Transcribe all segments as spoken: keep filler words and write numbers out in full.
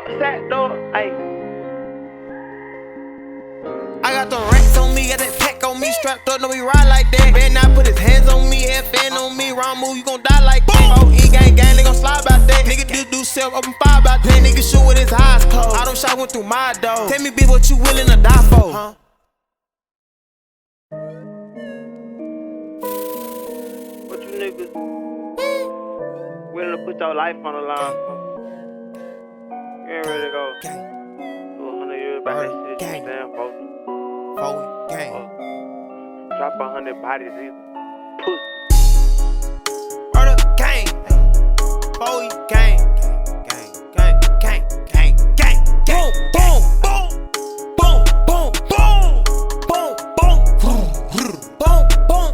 Sat door, ayy. I got the racks on me, got that pack on me, strapped up, no we ride like that. Better not put his hands on me, F N on me, wrong move, you gon' die like that. Oh, E gang gang, they gon' slide about that. Nigga do do self, open fire about that. Nigga shoot with his eyes closed. I don't shot went through my door. Tell me, bitch, what you willing to die for? Huh? What you niggas willing to put your life on the line for? You ain't ready to go. Do a hundred years back that shit, Gang. damn, folks. Forward gang. Drop a hundred bodies either. Pussy. Murder gang. Boy gang. Gang, gang, gang, gang, gang, gang. Boom, boom, boom, boom, boom, boom, boom, boom, boom, boom,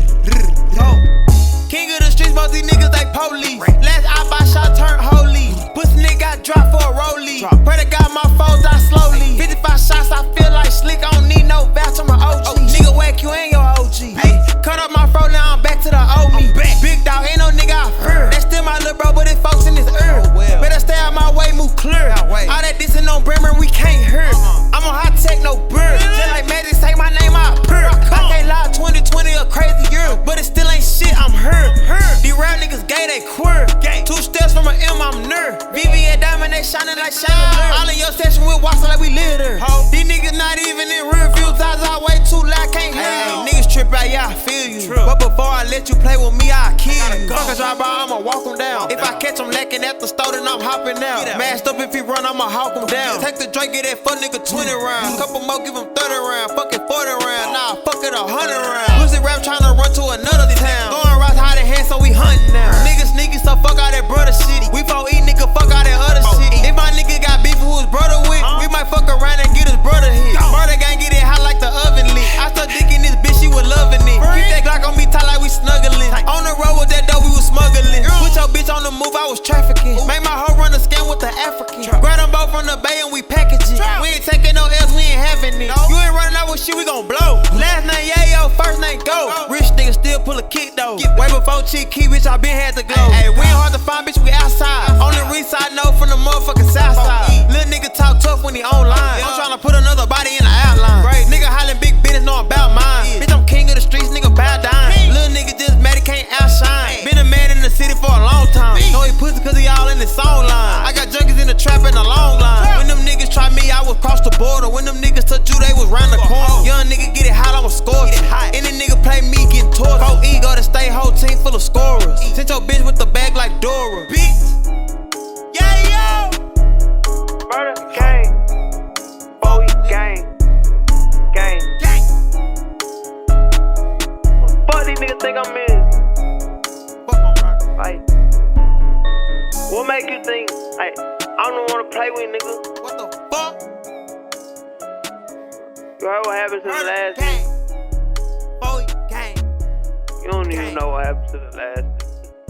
boom. King of the streets, most these niggas they police. Last I buy shot turn holy. Pussy nigga got dropped for a rollie. Pray to God my foes die slowly. fifty-five shots, I feel like slick. I don't need no vouch, I'm an O G. Nigga whack you ain't your O G. Hey, cut up my fro, now I'm back to the old me. Big dog, ain't no nigga I fear. That's still my little bro, but it folks in his ear. Better stay out my way, move clear. All that dissing on Bremer, we can't hear. I'm on high tech, no bird. Just like Magic, say my name out pure. I can't lie, twenty twenty a crazy year, but it still ain't shit, I'm hurt. These rap niggas gay, they queer. Two steps from an M, I'm nerd. V V A diamond, they shining like chandelier. All in your session with Watson like we live there. These niggas not even in real view. Times I way too loud, can't hear you. Niggas trip out, yeah, I feel you. But before I let you play with me, I'll kill you. Fuck a drive by, I'ma walk him down. If I catch him lacking at the store, then I'm hopping out. Mashed up if he run, I'ma hawk him down. Take the Drake, get that fuck nigga twenty rounds. Couple more, give him thirty rounds. Fuck it forty rounds. Nah, fuck it a hundred rounds. Pussy rap tryna run to another town. Going routes high in hand, so we hunting now. Niggas sneaky, so fuck all that brother shit. We four eat nigga, fuck all that other shit. If my nigga got beef who his brother with, we might fuck around and get his brother hit. Murder gang get it hot like the oven lit. I start dicking this bitch, she was loving it. Keep that Glock on me tight like we snuggling. On the road with that dough, we was smuggling. Put your bitch on the move, I was trafficking. Make my hoe run a scam with the African. Grab them both from the bay and we package it. We ain't taking no L's, we ain't having it. You ain't running out with shit, we gon' blow. Last name Yayo, first name Go. Rich nigga still pull a kick though. Way before Chick Key, bitch, I been had to go. Hey, we ain't hard to find, bitch, we outside. On the reach side, no from the motherfucking south side. Little nigga talk tough when he online. I'm tryna put another body in the outline. Right, nigga hollering big business, know about mine. Bitch, I'm king of the streets, nigga bow down. Little nigga just mad, he can't outshine. Been a man in the city for a long time. Know he pussy cause he all in his song line. I got junkies in the trap in the long line. When them niggas try me, I was cross the border. When them niggas touch you, they was round the corner. Young nigga get it hot, I'ma score. Any nigga play me, getting tortured. Four E go to stay, whole team full of scorers. Sent your bitch with the bag like Dora. Bitch. Yeah, yo. Murder gang. Boy gang. Gang. Gang. Fuck these niggas think I'm in. Fuck my rock. Like, what make you think, like, I don't wanna play with nigga? What the fuck? You heard what happened to the last nigga? Gang. Boy gang. You don't even Gang. know what happened to the last nigga.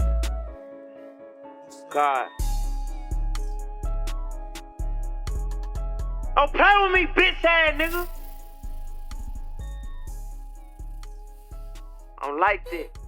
God. Don't play with me, bitch ass nigga. I don't like that.